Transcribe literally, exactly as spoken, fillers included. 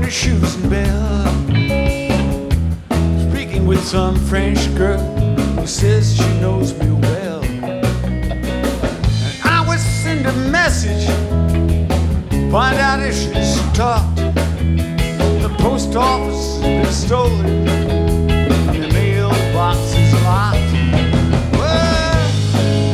the shoes and bell, speaking with some French girl who says she knows me well. And I would send a message, find out if she's talked. The post office has been stolen.